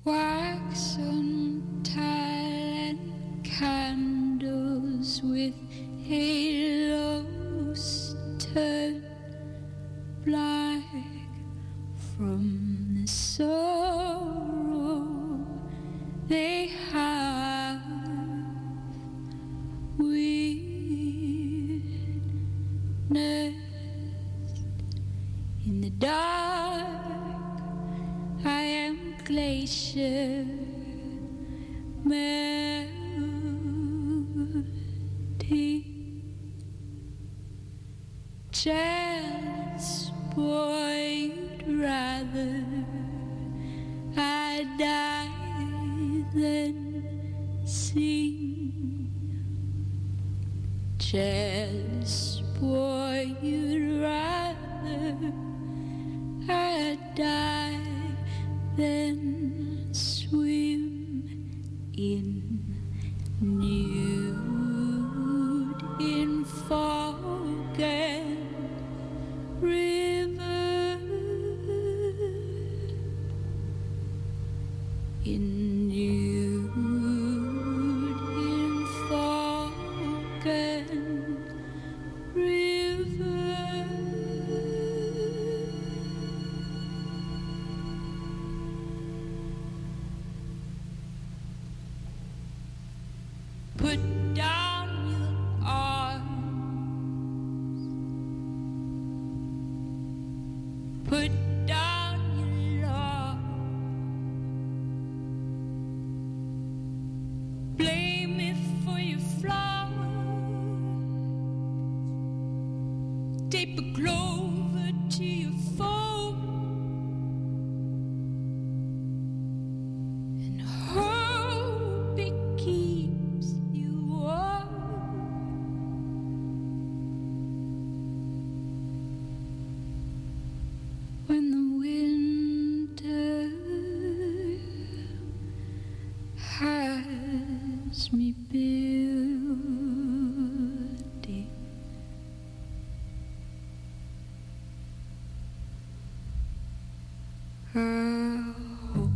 wax on tile and candles with halos turn black from the sorrow they have witnessed. In the dark I am glacier melody. Jealous boy, you'd rather I die than sing. Jealous boy, you'd rather I die than swim in nude in fog and river, in nude in fog and river. Put down your arms, put down your love, blame me for your flowers, tape a clover to your phone, and hope it keeps you warm. When the winter has me building a home.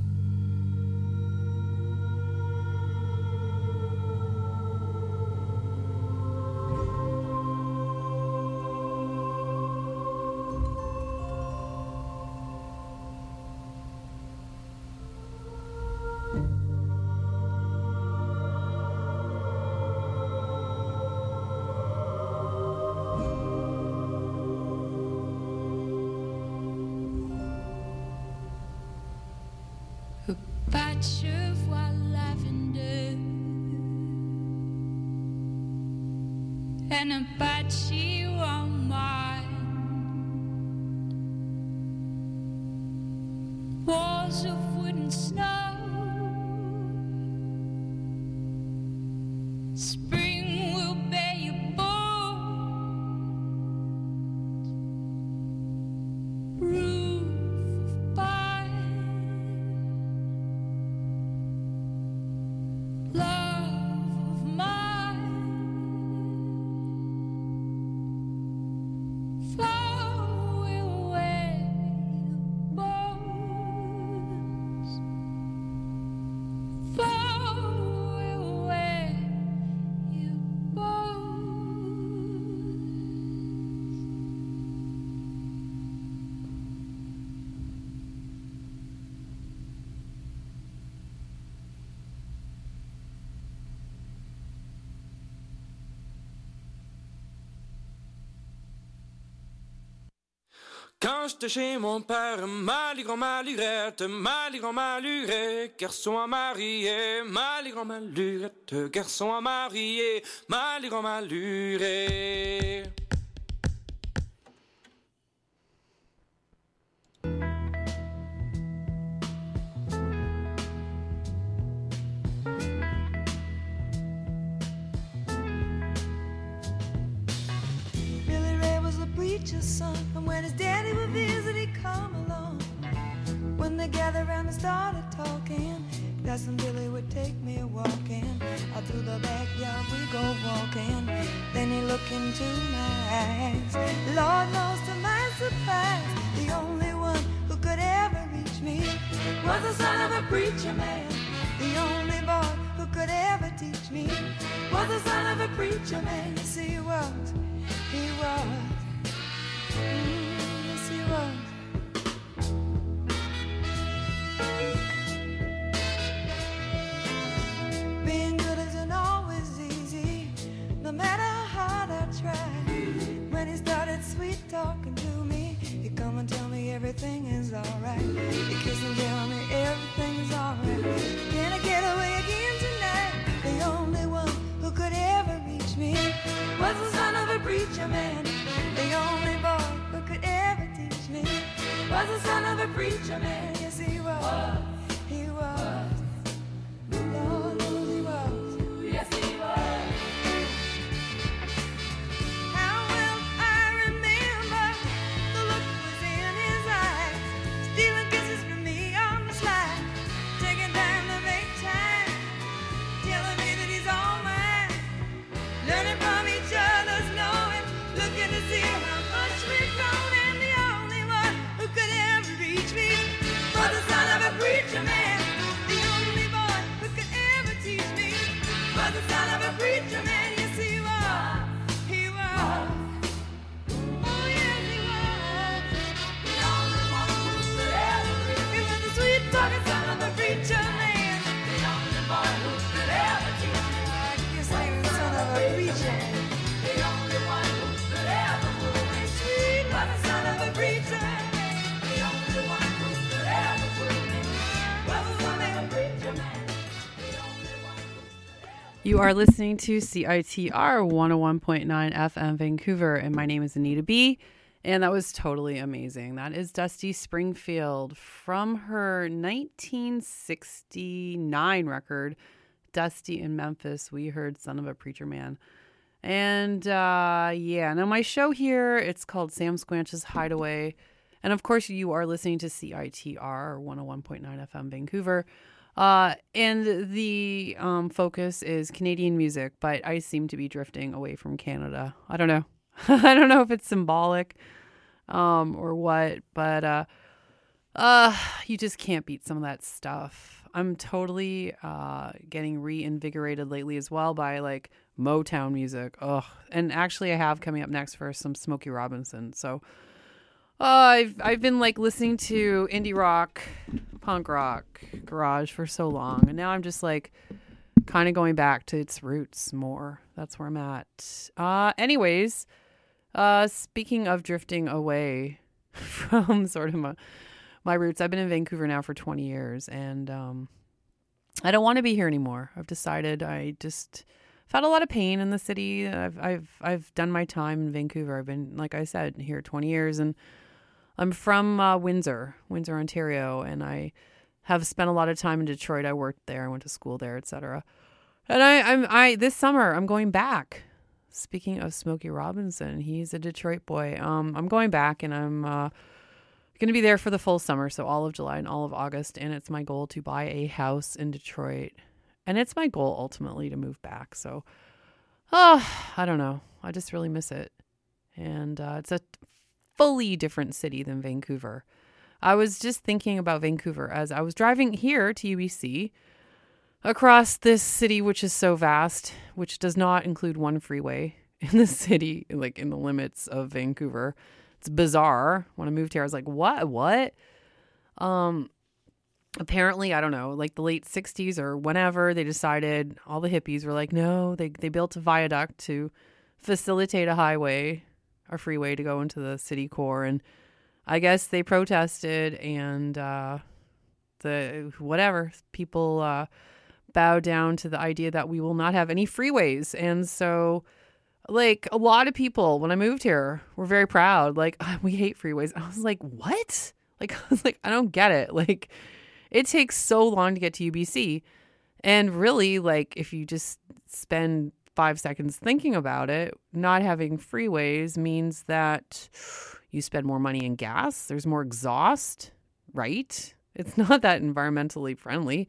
A patch of wild lavender and a patchy warm mind, walls of wood and snow. Spring will bear your bones, roof of pine, love of mine, flow away your bones, flow away your bones. Quand j'étais chez mon père, Maligrand Malurette, Maligrand Malurette, garçon à marier, Maligrand Malurette, garçon à marier, Maligrand Malurette. Billy Ray was a preacher's son, and when his daddy would visit, he'd come along. When they gathered around and started talking, Cousin Billy would take me walking. Out through the backyard we go walking. Then he looked into my eyes. Lord knows to my surprise, the only one who could ever reach teach me was the son of a preacher man. The only boy who could ever teach me was the son of a preacher man. Yes, he was. He was. Yes, he was. Being good isn't always easy, no matter how hard I try. When he started sweet talking to me, he'd come and tell me everything is alright. He'd kiss and tell me everything is alright. Can I get away again tonight? The only one who could ever reach me was the son of a preacher man. The only boy who could ever teach me was the son of a preacher man. Yes, he was. He was. Lord knows he was. Yes, he was. How well I remember the look was in his eyes, stealing kisses from me on the slide, taking time to make time, telling me that he's all mine, learning from each other's knowing, looking to see how much we've grown, and the only one who could ever reach me was the son of a preacher man. The only boy who could ever teach me was the son of a preacher man. Yes, he was. He was. Oh, yes, he was. The only one who could ever reach me. He was the sweet talking son of a preacher man. The only boy who could ever teach me. I guess he was the son of a preacher. The only one who could ever fool me. Sweet was the son of a preacher. The only one who could ever fool me was the son of a preacher man. The only one who could ever. You are listening to CITR 101.9 FM Vancouver, and my name is Anita B. And that was totally amazing. That is Dusty Springfield from her 1969 record, Dusty in Memphis. We heard Son of a Preacher Man. And now my show here, it's called Sam Squanch's Hideaway. And of course, you are listening to CITR 101.9 FM Vancouver. And the focus is Canadian music, but I seem to be drifting away from Canada. I don't know. I don't know if it's symbolic or what, but you just can't beat some of that stuff. I'm totally getting reinvigorated lately as well by like Motown music. Ugh. And actually I have coming up next for some Smokey Robinson. So I've been like listening to indie rock, punk rock, garage for so long, and now I'm just like kind of going back to its roots more. That's where I'm at. Anyways, speaking of drifting away from sort of my roots, I've been in Vancouver now for 20 years, and I don't want to be here anymore. I've decided I've had a lot of pain in the city. I've done my time in Vancouver. I've been, like I said, here 20 years, and I'm from Windsor, Ontario, and I have spent a lot of time in Detroit. I worked there. I went to school there, etc. And I this summer I'm going back. Speaking of Smokey Robinson, he's a Detroit boy. I'm going back, and I'm going to be there for the full summer, so all of July and all of August. And it's my goal to buy a house in Detroit, and it's my goal ultimately to move back. So, I don't know. I just really miss it, and it's a fully different city than Vancouver. I was just thinking about Vancouver as I was driving here to UBC across this city, which is so vast, which does not include one freeway in the city, like in the limits of Vancouver. It's bizarre. When I moved here, I was like, what? Apparently, I don't know, like the late 60s or whenever, they decided, all the hippies were like, no, they built a viaduct to facilitate a highway, a freeway to go into the city core. And I guess they protested, and people bow down to the idea that we will not have any freeways. And so, like, a lot of people, when I moved here, were very proud. Like, we hate freeways. I was like, what? Like, I don't get it. Like, it takes so long to get to UBC. And really, like, if you just spend 5 seconds thinking about it, not having freeways means that you spend more money in gas. There's more exhaust, right? It's not that environmentally friendly.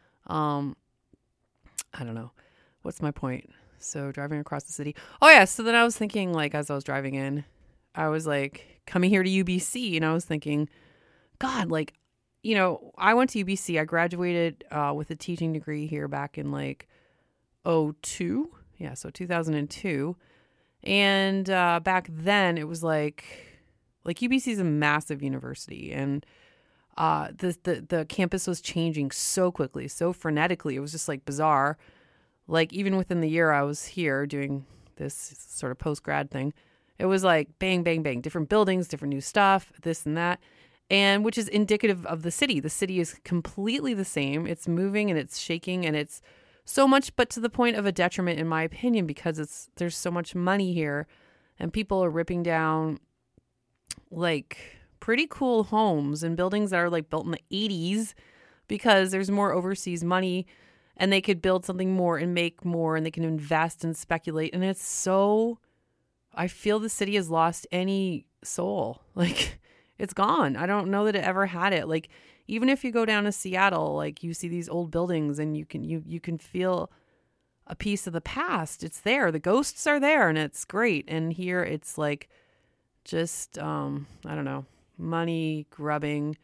I don't know. What's my point? So driving across the city. Oh yeah. So then I was thinking, like, as I was driving in, I was like coming here to UBC, and I was thinking, God, like, you know, I went to UBC. I graduated with a teaching degree here back in like 2002. Yeah, so 2002. And back then it was like UBC is a massive university, and the campus was changing so quickly, so frenetically. It was just like bizarre. Like even within the year I was here doing this sort of post-grad thing, it was like bang, bang, bang, different buildings, different new stuff, this and that. And which is indicative of the city. The city is completely the same. It's moving and it's shaking and it's so much, but to the point of a detriment, in my opinion, because there's so much money here and people are ripping down like pretty cool homes and buildings that are like built in the 80s because there's more overseas money and they could build something more and make more and they can invest and speculate. And it's so, I feel the city has lost any soul. Like it's gone. I don't know that it ever had it. Like even if you go down to Seattle, like you see these old buildings and you can feel a piece of the past. It's there. The ghosts are there and it's great. And here it's like just, I don't know, money grubbing,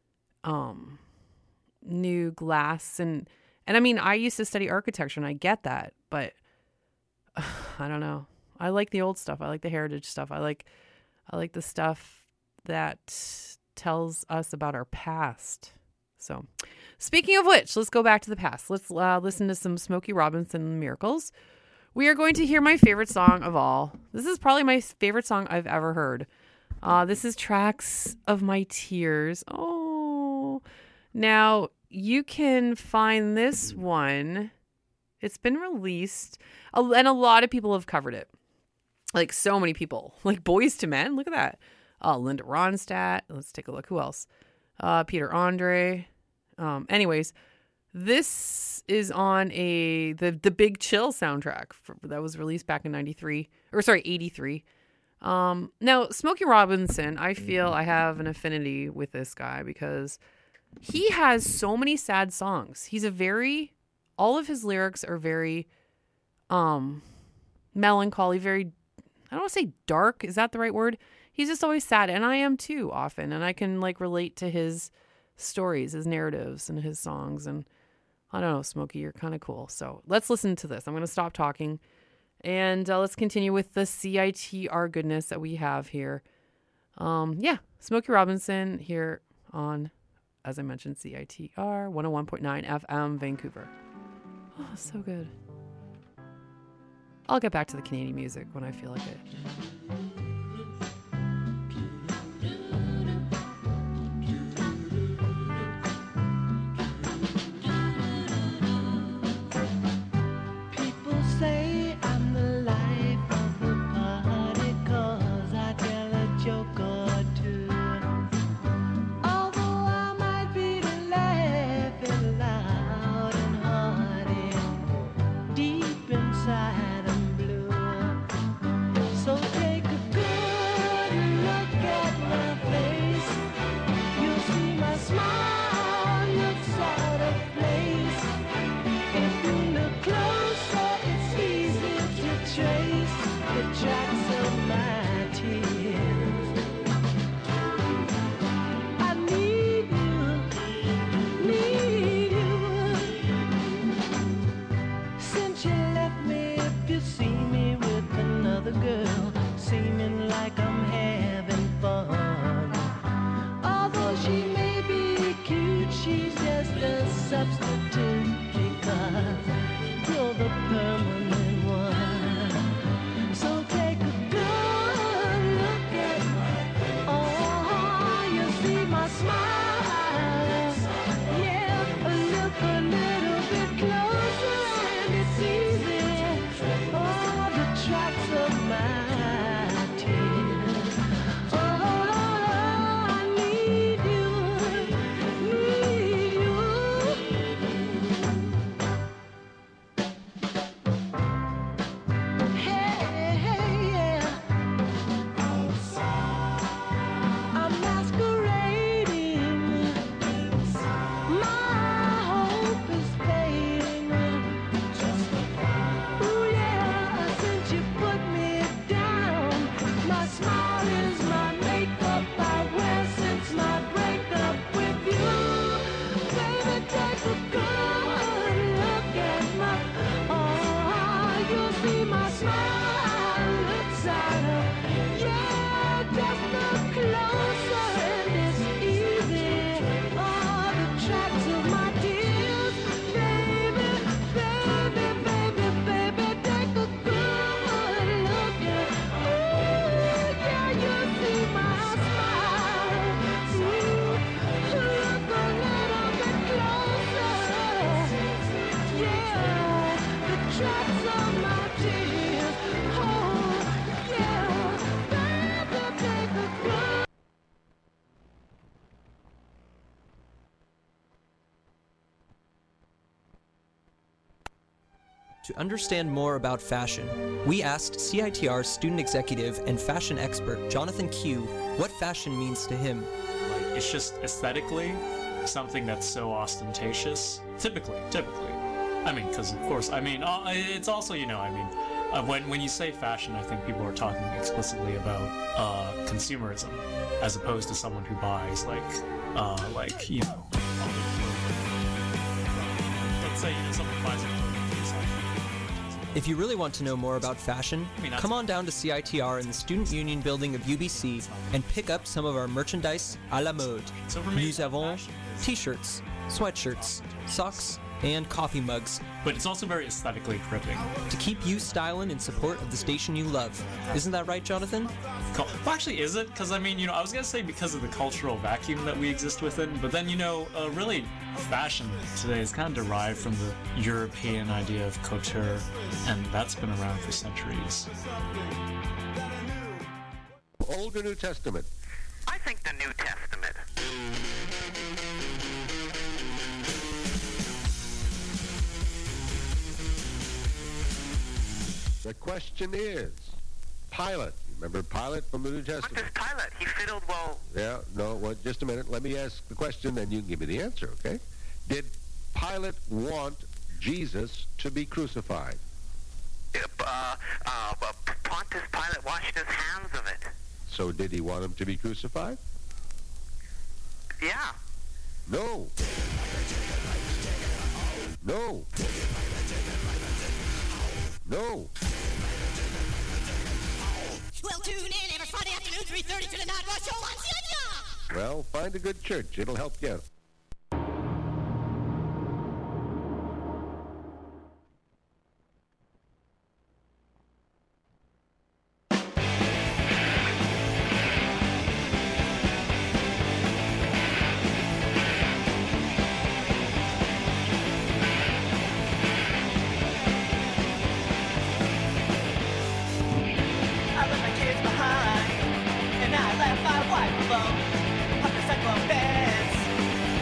new glass. And I mean, I used to study architecture and I get that, but I don't know. I like the old stuff. I like the heritage stuff. I like the stuff that tells us about our past. So speaking of which, let's go back to the past. Let's listen to some Smokey Robinson and the Miracles. We are going to hear my favorite song of all. This is probably my favorite song I've ever heard. This is Tracks of My Tears. Oh, now you can find this one. It's been released and a lot of people have covered it. Like so many people, like Boyz II Men. Look at that. Linda Ronstadt. Let's take a look. Who else? Peter Andre. Anyways, this is on the Big Chill soundtrack that was released back in 83. Now Smokey Robinson, I feel I have an affinity with this guy because he has so many sad songs. All of his lyrics are very, melancholy, very, I don't want to say dark. Is that the right word? He's just always sad. And I am too often. And I can like relate to his stories, his narratives and his songs. And I don't know, Smokey, you're kind of cool. So let's listen to this. I'm going to stop talking and let's continue with the CITR goodness that we have here. Smokey Robinson here on, as I mentioned, CITR 101.9 FM Vancouver. Oh, so good. I'll get back to the Canadian music when I feel like it. People say I'm the life of the party 'cause I tell a joke or two. Although I might be laughing loud and hearty, deep inside I'm blue. So take a good look at my face. You'll see my smile looks out of place. If you look closer, it's easy to trace the tracks of my tears. I need you. Since you left me, if you see me with another girl, seeming like I'm having fun. Although she may be cute, she's just a substitute because you're the permanent one. So take a good look at, oh, you see my smile. Yeah, look a little bit closer and it's easy. Oh, the tracks of my tears. Oh, I need you. To understand more about fashion, we asked CITR student executive and fashion expert Jonathan Q what fashion means to him. Like, it's just aesthetically something that's so ostentatious. Typically. I mean, because of course, I mean, it's also, you know, I mean, when you say fashion, I think people are talking explicitly about consumerism, as opposed to someone who buys like you know, all the clothing. Let's say, you know, someone buys a clothing piece. If you really want to know more about fashion, come on down to CITR in the Student Union building of UBC and pick up some of our merchandise à la mode. So for me, Nous avons fashion is- t-shirts, sweatshirts, socks, and coffee mugs but it's also very aesthetically gripping. to keep you styling in support of the station you love. Isn't that right, Jonathan? Well, actually, is it? Because I mean, you know, I was gonna say because of the cultural vacuum that we exist within, but then, you know, really, fashion today is kind of derived from the European idea of couture, and that's been around for centuries. Old or New Testament? I think the New Testament. The question is, Pilate. You remember Pilate from the New What Testament? does Pilate? He fiddled well. Yeah, no, well, just a minute. Let me ask the question, then you can give me the answer, okay? Did Pilate want Jesus to be crucified? Pontius Pilate washed his hands of it. So did he want him to be crucified? Yeah. No. No. No. Well, tune in every Friday afternoon, 3:30 to the Night Rush Show on CITR. Well, find a good church. It'll help you out. I left my kids behind, and I left my wife alone. Up the cycle of beds,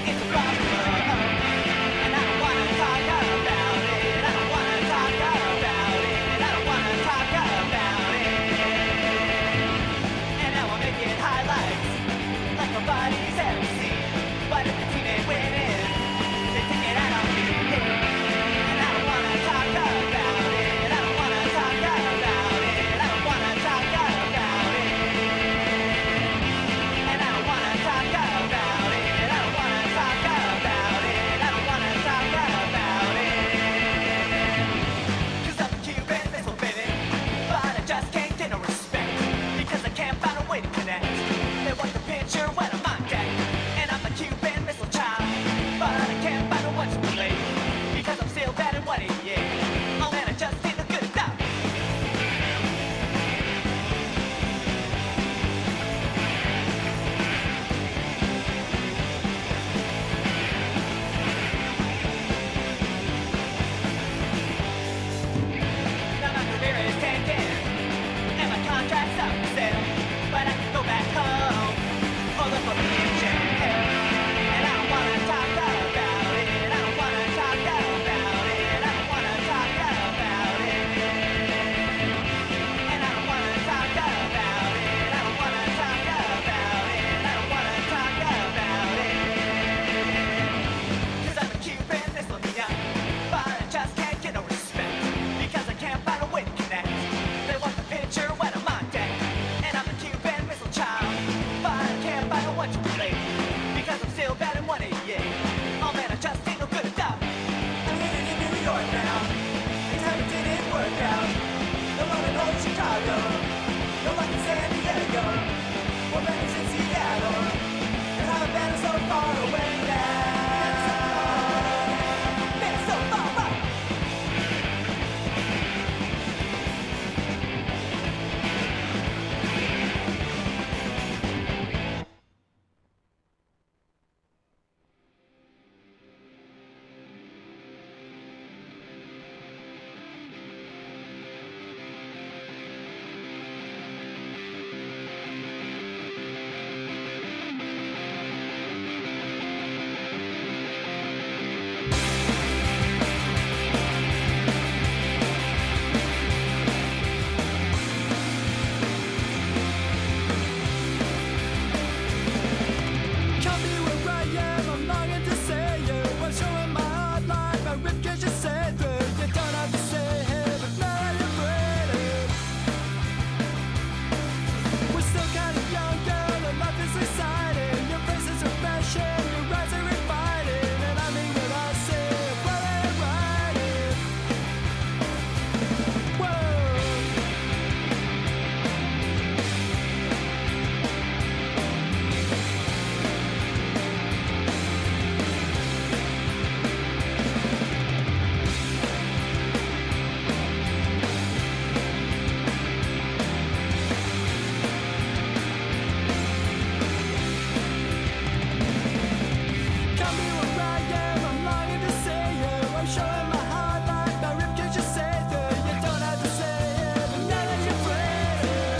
I'm showing my heart like my ribcage is safer. You don't have to say it, but now that you're afraid.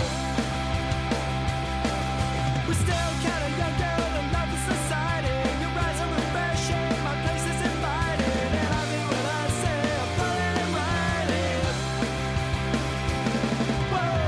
We're still kind of young, girl, and love is society. You rise and refresh it, my place is invited. And I mean what I say, I'm pulling it right in. Whoa.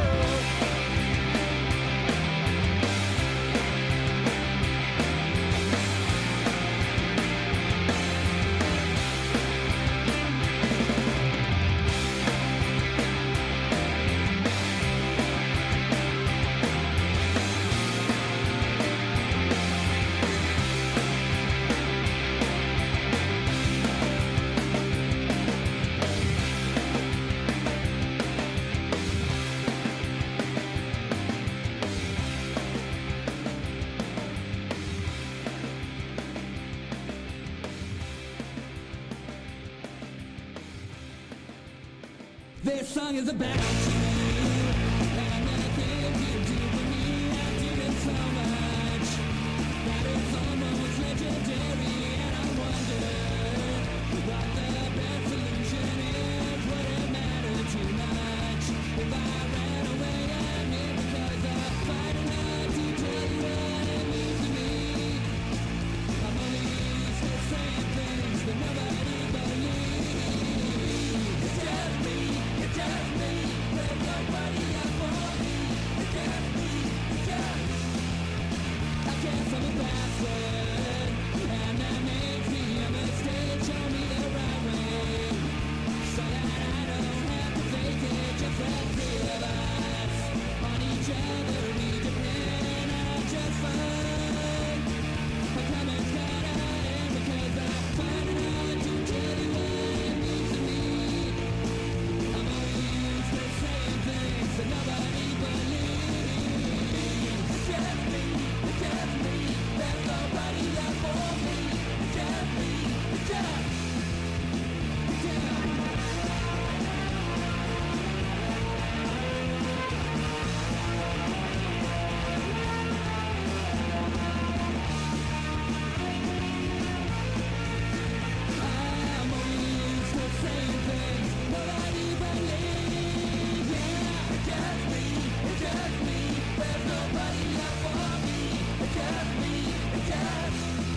This song is about you, and anything you do for me, I did it so much that it's almost legendary. And I wonder what the best solution is. Would it matter too much if I ran away? I'm here because I find it hard to tell you what it means to me. I'm only used to saying things that nobody believes. It's just me. It's just me, there's nobody out for me. It's just me, it's just I guess I'm a bastard, and that makes me a mistake. Show me the right way, so that I don't have to fake it. Just the three of us, on each other we depend. I'm just fine, my comments gotta end because I find it hard to tell you what it means to me. I'm only used to saying things that nobody believes. It's just me, there's nobody out for me. It's just me, it's just. I'm only used to saying things nobody believes. Yeah, it's just me, there's nobody out for me. It's just me, it's just.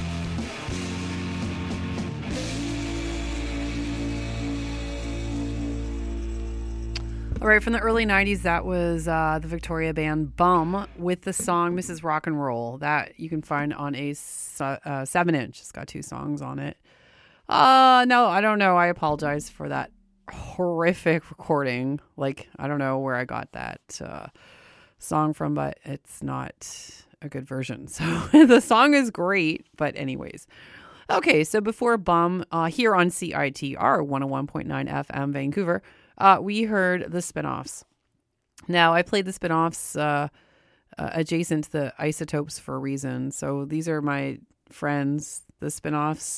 All right, from the early 90s, that was the Victoria band Bum with the song Mrs. Rock and Roll. That you can find on a 7-inch. It's got 2 songs on it. No, I don't know. I apologize for that horrific recording. Like, I don't know where I got that song from, but it's not a good version. So the song is great, but anyways. Okay, so before Bum, here on CITR 101.9 FM Vancouver, we heard the Spinoffs. Now, I played the Spinoffs adjacent to the Isotopes for a reason. So these are my friends, the Spinoffs.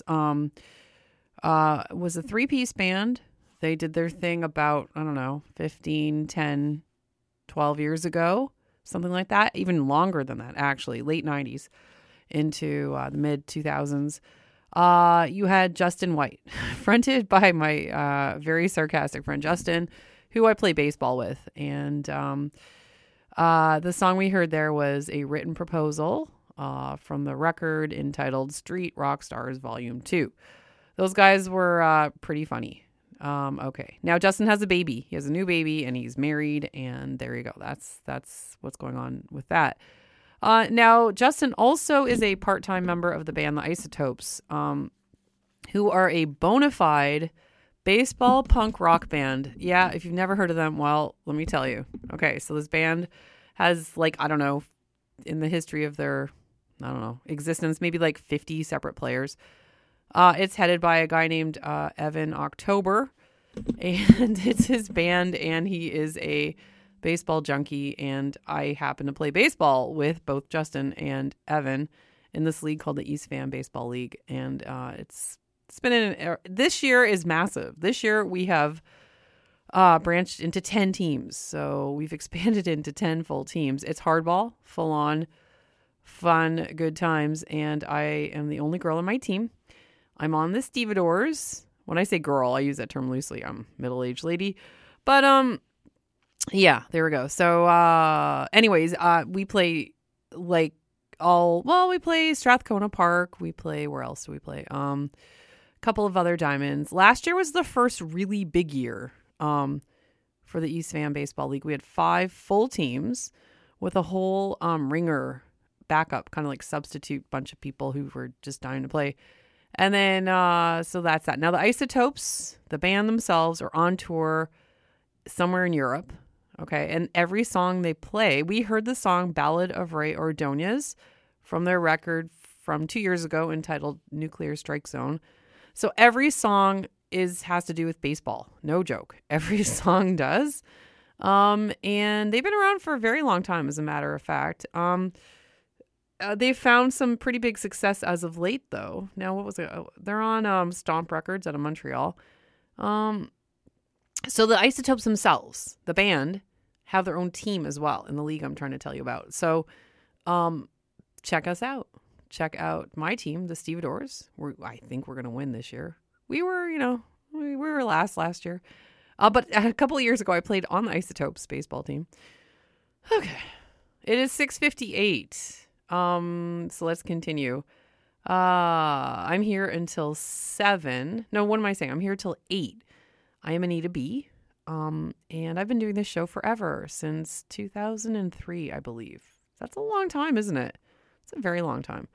Was a 3-piece band. They did their thing about, 15, 10, 12 years ago, something like that. Even longer than that, actually, late 90s into the mid 2000s. You had Justin White, fronted by my very sarcastic friend Justin, who I play baseball with. And the song we heard there was a written proposal from the record entitled Street Rock Stars Volume 2. Those guys were pretty funny. Okay. Now Justin has a baby. He has a new baby and he's married, and there you go. That's what's going on with that. Now Justin also is a part-time member of the band The Isotopes, who are a bona fide baseball punk rock band. Yeah, if you've never heard of them, well, let me tell you. Okay, so this band has in the history of their, existence, maybe 50 separate players. It's headed by a guy named Evan October, and it's his band, and he is a baseball junkie, and I happen to play baseball with both Justin and Evan in this league called the East Van Baseball League, and it's been this year is massive. This year we have branched into 10 teams, so we've expanded into 10 full teams. It's hardball, full on, fun, good times, and I am the only girl on my team. I'm on the stevedores, When I say girl, I use that term loosely. I'm a middle-aged lady. But, yeah, there we go. So, anyways, we play we play Strathcona Park. We play, where else do we play? A couple of other diamonds. Last year was the first really big year, for the East Van Baseball League. We had 5 full teams with a whole, ringer backup, kind of like substitute bunch of people who were just dying to play. And then, so that's that. Now, the Isotopes, the band themselves, are on tour somewhere in Europe. Okay. And every song they play, we heard the song Ballad of Ray Ordonez from their record from 2 years ago entitled Nuclear Strike Zone. So every song has to do with baseball. No joke. Every song does. And they've been around for a very long time, as a matter of fact. They've found some pretty big success as of late, though. Now, what was it? Oh, they're on Stomp Records out of Montreal. So the Isotopes themselves, the band, have their own team as well in the league I'm trying to tell you about. So check us out. Check out my team, the Stevedores. I think we're going to win this year. We were, we were last year. But a couple of years ago, I played on the Isotopes baseball team. Okay. It is 6:58. So let's continue. I'm here until 7. No, what am I saying? I'm here till 8. I am Anita B. And I've been doing this show forever, since 2003, I believe. That's a long time, isn't it? It's a very long time.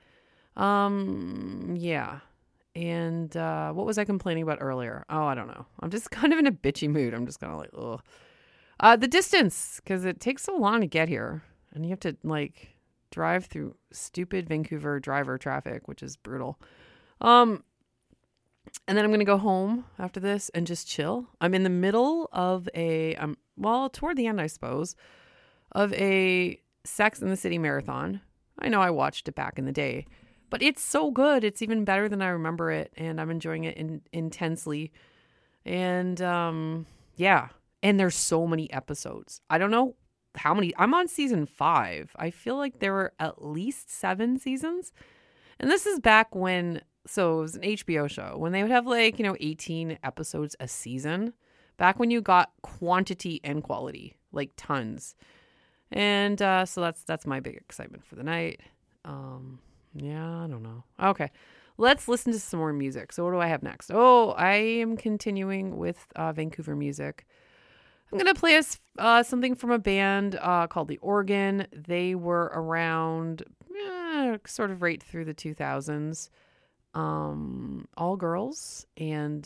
Yeah. And, what was I complaining about earlier? Oh, I don't know. I'm just kind of in a bitchy mood. I'm just kind of like, ugh. The distance, because it takes so long to get here, and you have to drive through stupid Vancouver driver traffic, which is brutal. And then I'm going to go home after this and just chill. I'm in the middle of toward the end, I suppose, of a Sex and the City marathon. I know I watched it back in the day, but it's so good. It's even better than I remember it, and I'm enjoying it intensely. And, yeah. And there's so many episodes. I don't know how many. I'm on season 5. I feel like there were at least 7 seasons. And this is back when, so it was an HBO show, when they would have 18 episodes a season. Back when you got quantity and quality, tons. And so that's my big excitement for the night. Yeah, I don't know. Okay, let's listen to some more music. So what do I have next? Oh, I am continuing with Vancouver music. I'm going to play us something from a band called The Organ. They were around sort of right through the 2000s. All girls. And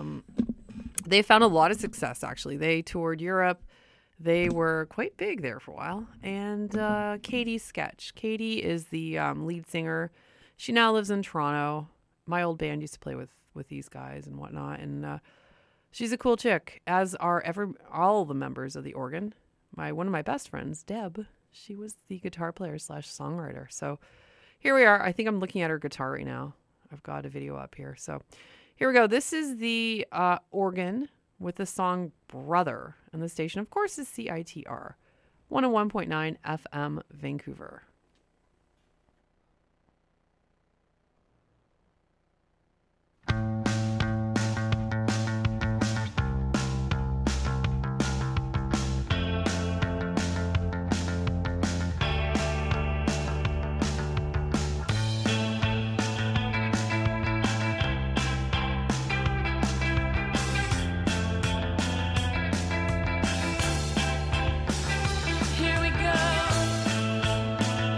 they found a lot of success, actually. They toured Europe. They were quite big there for a while. And Katie Sketch. Katie is the lead singer. She now lives in Toronto. My old band used to play with these guys and whatnot. And she's a cool chick, as are all the members of The Organ. One of my best friends, Deb, she was the guitar player / songwriter. So here we are. I think I'm looking at her guitar right now. I've got a video up here. So here we go. This is The Organ with the song Brother. And the station, of course, is CITR 101.9 FM Vancouver. Here we go.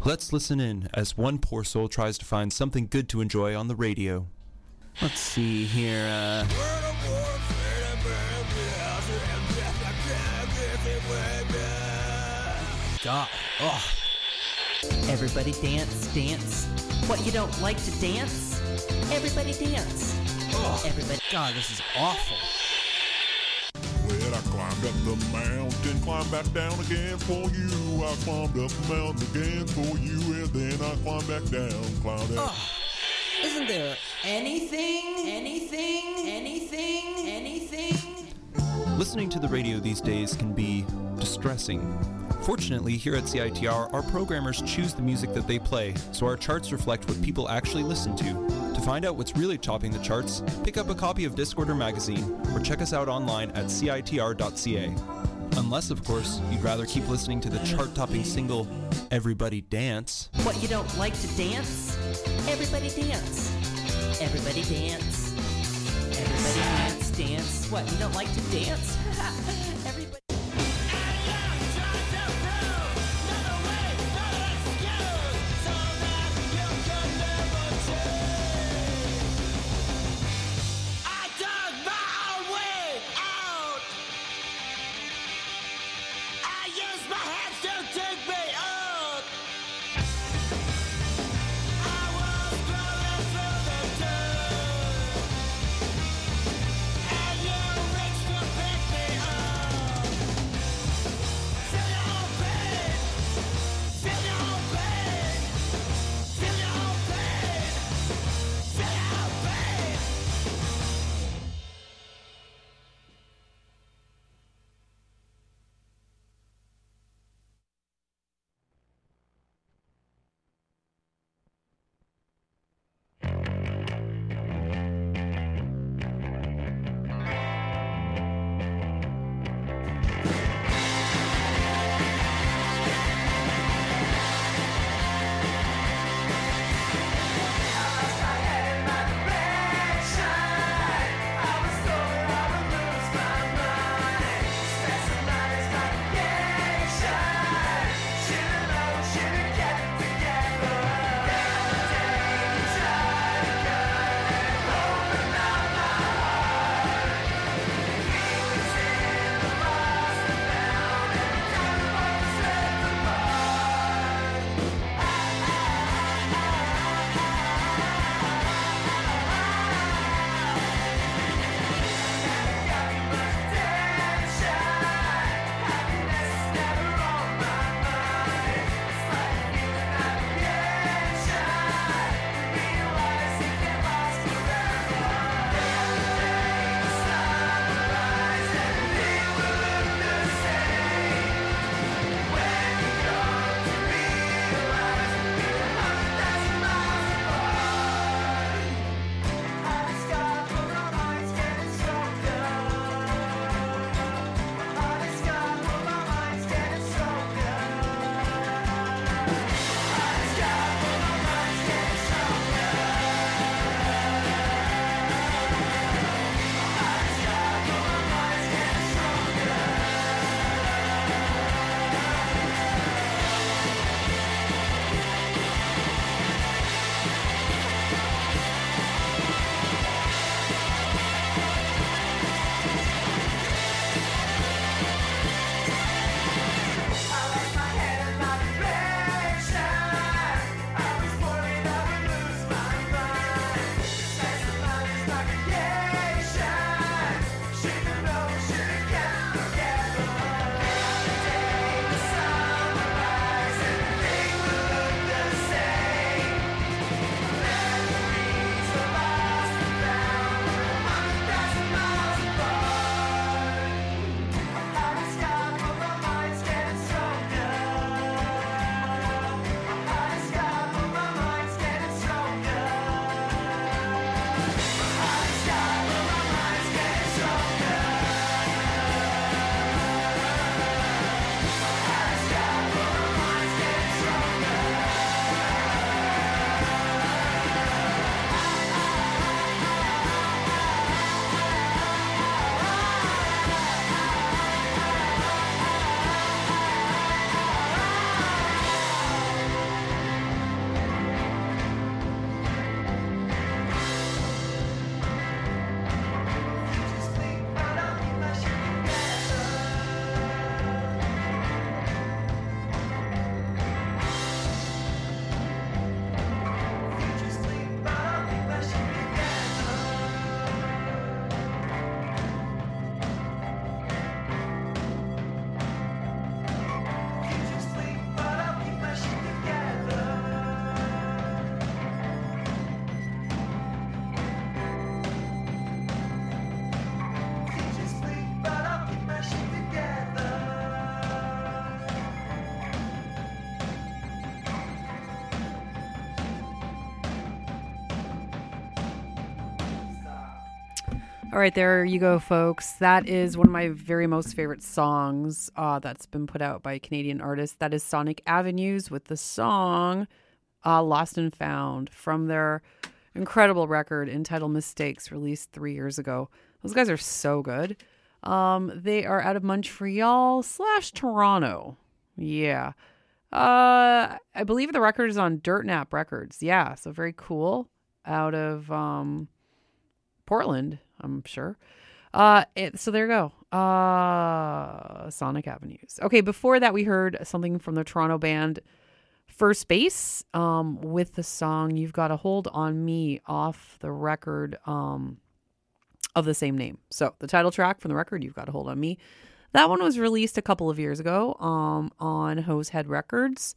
Let's listen in as one poor soul tries to find something good to enjoy on the radio. Let's see here, God. Oh. Everybody dance, dance. What, you don't like to dance? Everybody dance. Oh. Everybody. God, this is awful. Well, I climbed up the mountain, climbed back down again for you. I climbed up the mountain again for you, and then I climbed back down, climbed up. Oh. Isn't there anything? Listening to the radio these days can be distressing. Fortunately, here at CITR, our programmers choose the music that they play, so our charts reflect what people actually listen to. To find out what's really topping the charts, pick up a copy of Discorder magazine, or check us out online at citr.ca. Unless, of course, you'd rather keep listening to the chart-topping single, Everybody Dance. What, you don't like to dance? Everybody dance. Everybody dance. Everybody dance, dance. What, you don't like to dance? Everybody. All right, there you go, folks. That is one of my very most favorite songs that's been put out by a Canadian artist. That is Sonic Avenues with the song Lost and Found from their incredible record entitled Mistakes, released 3 years ago. Those guys are so good. They are out of Montreal/Toronto. Yeah. I believe the record is on Dirt Nap Records. Yeah, so very cool. Out of Portland, I'm sure. So there you go. Sonic Avenues. Okay, before that we heard something from the Toronto band First Base with the song You've Got a Hold on Me off the record of the same name. So the title track from the record, You've Got a Hold on Me. That one was released a couple of years ago on Hose Head Records.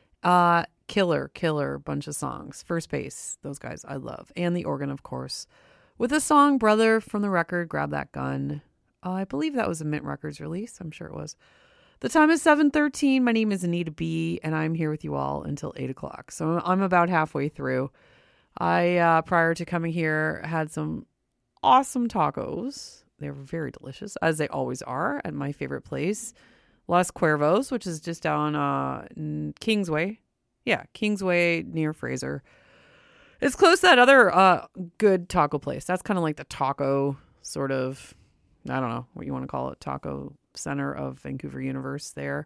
Killer bunch of songs. First Base, those guys I love. And the organ, of course. With the song Brother from the record, Grab That Gun. I believe that was a Mint Records release. I'm sure it was. The time is 7:13. My name is Anita B, and I'm here with you all until 8 o'clock. So I'm about halfway through. I, prior to coming here, had some awesome tacos. They were very delicious, as they always are, at my favorite place, Los Cuervos, which is just down Kingsway. Yeah, Kingsway near Fraser. It's close to that other good taco place. That's kind of like the taco sort of, I don't know what you want to call it, taco center of Vancouver Universe there.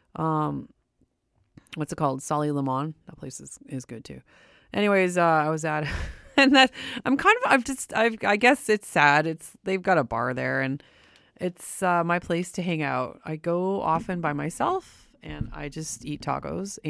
What's it called? Sally Limon. That place is good too. Anyways, I was at, and that I guess it's sad. They've got a bar there and it's my place to hang out. I go often by myself and I just eat tacos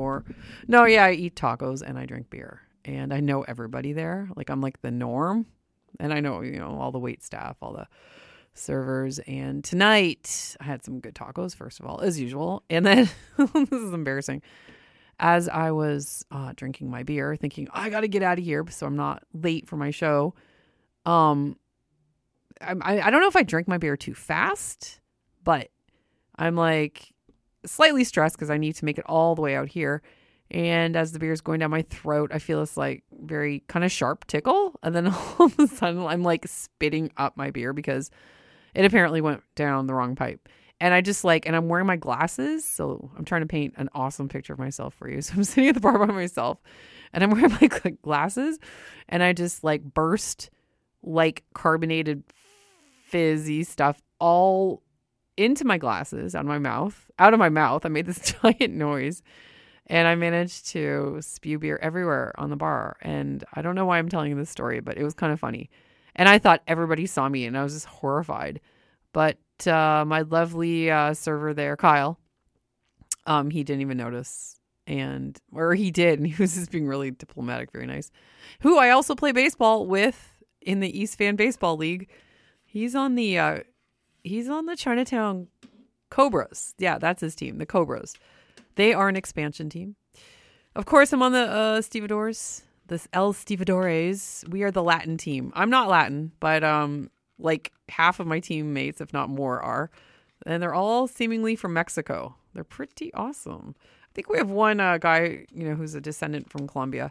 I eat tacos and I drink beer. And I know everybody there. Like, I'm like the norm. And I know, all the wait staff, all the servers. And tonight, I had some good tacos, first of all, as usual. And then, this is embarrassing. As I was drinking my beer, thinking, I got to get out of here so I'm not late for my show. I don't know if I drank my beer too fast, but I'm like slightly stressed because I need to make it all the way out here. And as the beer is going down my throat, I feel this like very kind of sharp tickle. And then all of a sudden I'm like spitting up my beer because it apparently went down the wrong pipe. And I just and I'm wearing my glasses. So I'm trying to paint an awesome picture of myself for you. So I'm sitting at the bar by myself and I'm wearing my glasses and I just burst carbonated fizzy stuff all into my glasses, out of my mouth. I made this giant noise. And I managed to spew beer everywhere on the bar. And I don't know why I'm telling you this story, but it was kind of funny. And I thought everybody saw me and I was just horrified. But my lovely server there, Kyle, he didn't even notice. Or he did. And he was just being really diplomatic, very nice. Who I also play baseball with in the East Fan Baseball League. He's on the Chinatown Cobras. Yeah, that's his team, the Cobras. They are an expansion team. Of course, I'm on the Stevedores, the El Stevedores. We are the Latin team. I'm not Latin, but half of my teammates, if not more, are. And they're all seemingly from Mexico. They're pretty awesome. I think we have one guy, who's a descendant from Colombia.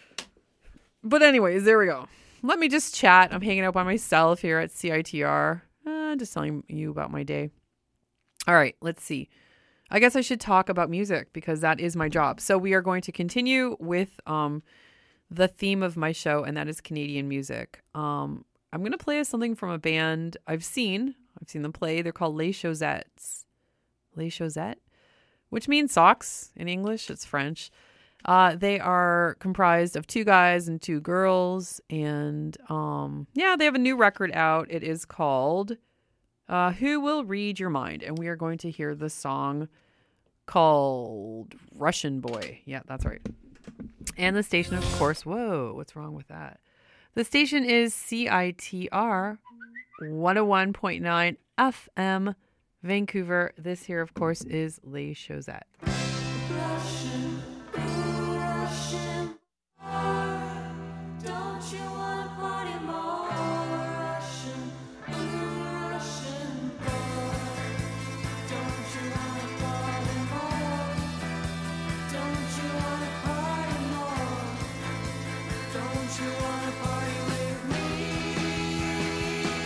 But anyways, there we go. Let me just chat. I'm hanging out by myself here at CITR. Just telling you about my day. All right, let's see. I guess I should talk about music because that is my job. So we are going to continue with the theme of my show, and that is Canadian music. I'm going to play something from a band I've seen them play. They're called Les Chaussettes. Les Chaussettes, which means socks in English. It's French. They are comprised of 2 guys and 2 girls. And they have a new record out. It is called Who Will Read Your Mind? And we are going to hear the song called Russian Boy. Yeah, that's right. And the station, of course, whoa, what's wrong with that? The station is CITR 101.9 FM Vancouver. This here, of course, is Les Chaussettes. Don't you wanna party with me?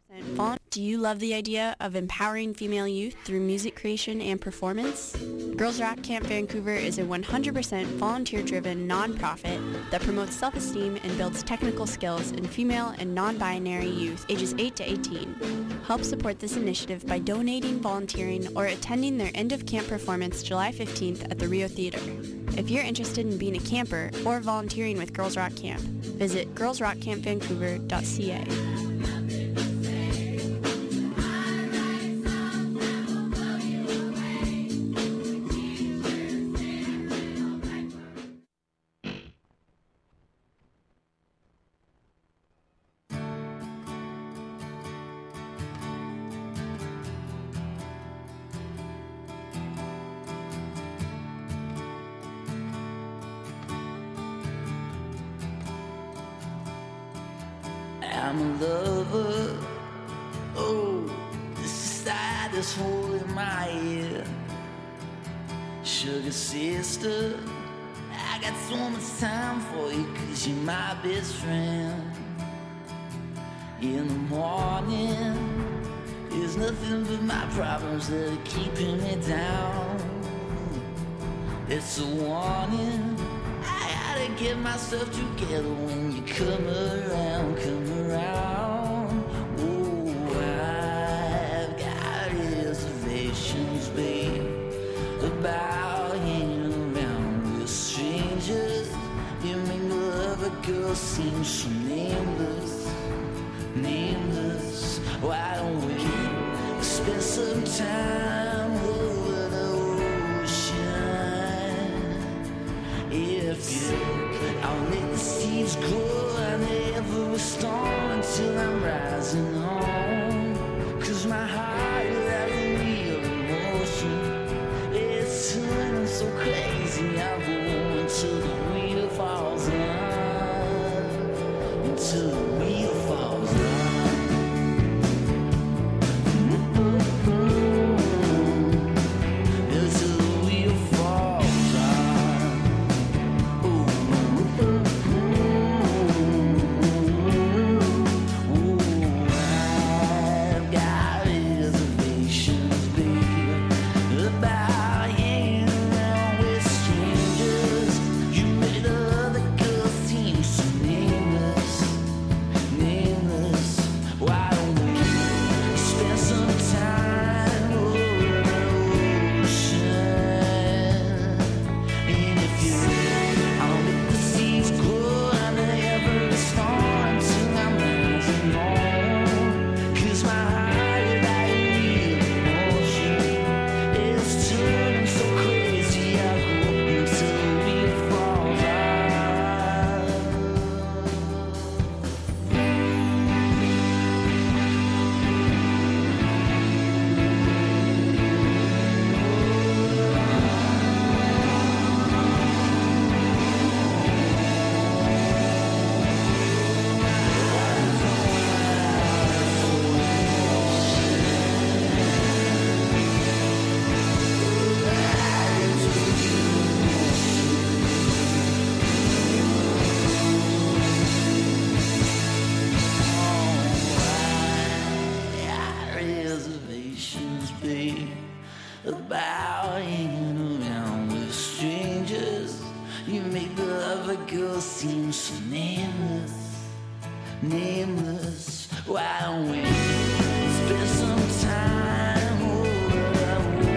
Do you love the idea of empowering female youth through music creation and performance? Girls Rock Camp Vancouver is a 100% volunteer-driven nonprofit that promotes self-esteem and builds technical skills in female and non-binary youth ages 8 to 18. Help support this initiative by donating, volunteering, or attending their end-of-camp performance July 15th at the Rio Theater. If you're interested in being a camper or volunteering with Girls Rock Camp, visit girlsrockcampvancouver.ca. I'm a lover. Oh, this side is holding my ear. Sugar sister, I got so much time for you, 'cause you're my best friend. In the morning, there's nothing but my problems that are keeping me down. It's a warning, I gotta get myself together when you come around, come around. Oh, I've got reservations, babe, about hanging around with strangers. You make the other girl seem so nameless, nameless. Why don't we spend some time over the ocean? If you, I'll make the seas grow and every storm until I'm rising home. 'Cause my heart has a real emotion. It's turning so crazy. I go until the wheel falls on, until the wheel falls on. Until the wheel falls on. I've got reservations, baby, about hanging around with strangers. You made the other girl seem so nameless, nameless. Why don't we spend some time over the ocean? And if you, I'll make the seas grow under every storm until I'm rising home. 'Cause my heart is like a real emotion. It's turning so crazy. I go until the wheel falls out. Reservations, babe, about hanging around with strangers. You make the other girl seem so nameless, nameless. Why don't we spend some time over the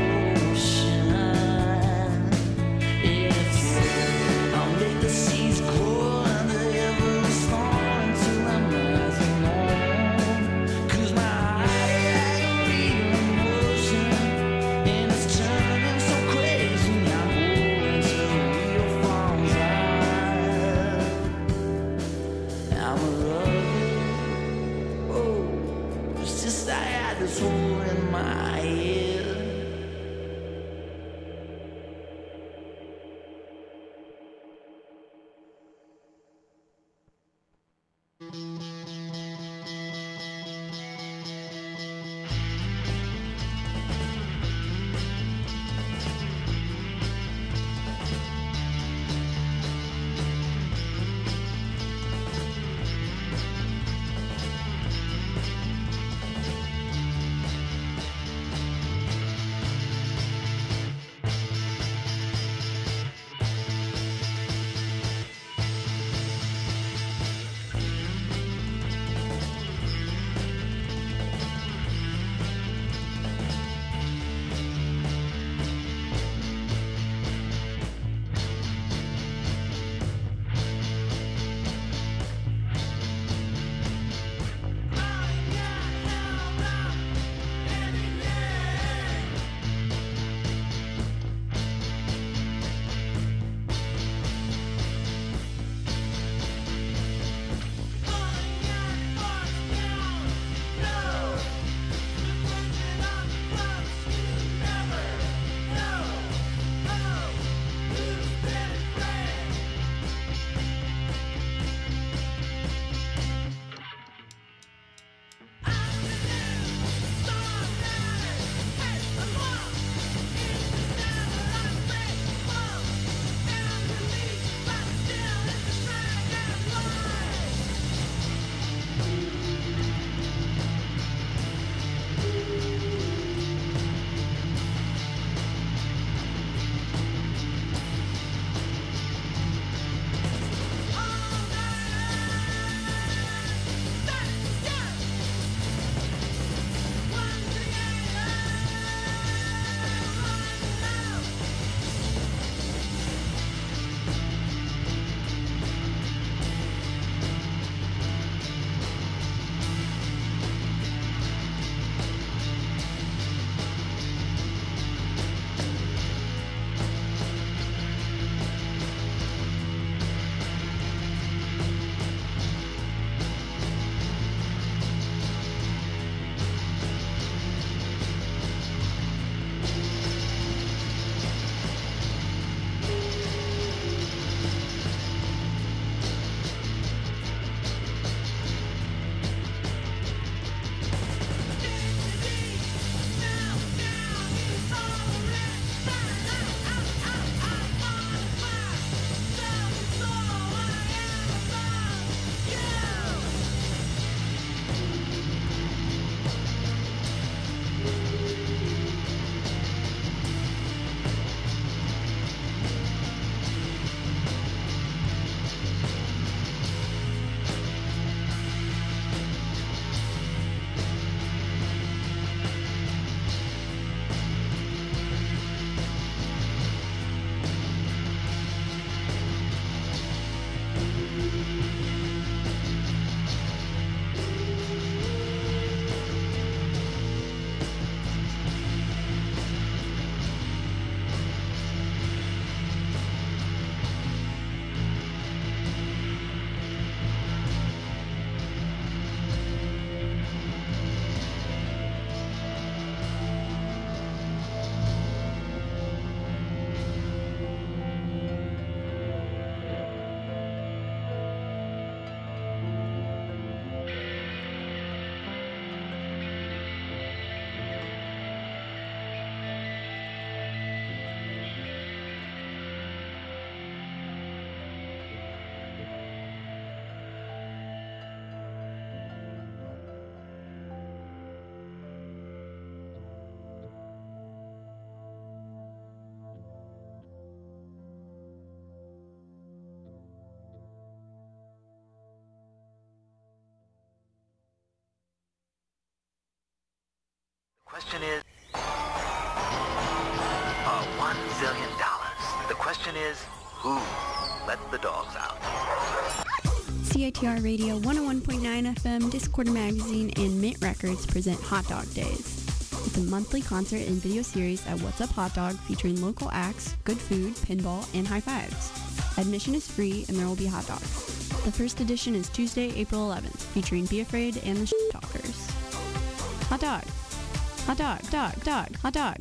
ocean? If you, I'll make the seas grow under every storm until I'm rising home. 'Cause my heart has a real emotion, and it's turning so crazy. I'm going till the wheel falls out. I'm a lover. Oh, it's just I had this hole in my head. Question is, $1 zillion. The question is, who let the dogs out? CITR Radio 101.9 FM, Discorder Magazine, and Mint Records present Hot Dog Days. It's a monthly concert and video series at What's Up Hot Dog featuring local acts, good food, pinball, and high fives. Admission is free and there will be hot dogs. The first edition is Tuesday, April 11th, featuring Be Afraid and the Shit Talkers. Hot dog. Hot dog, dog, hot dog.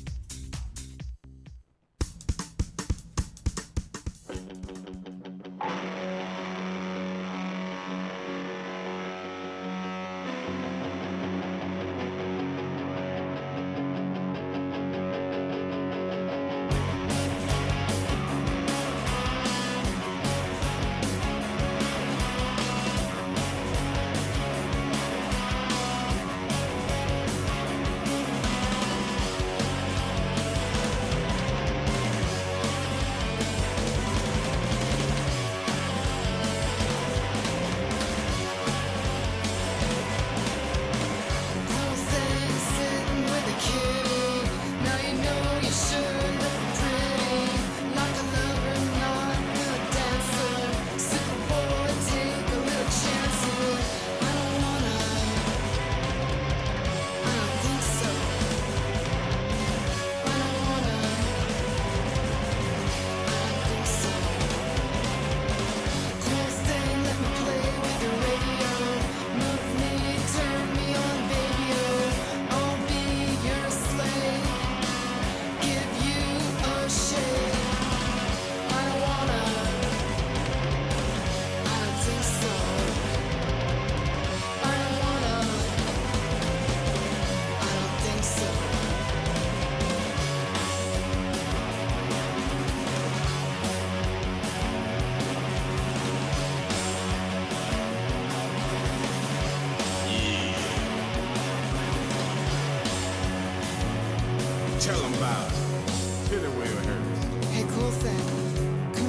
Tell them about it. Hit it where it hurts. Hey, cool thing. Come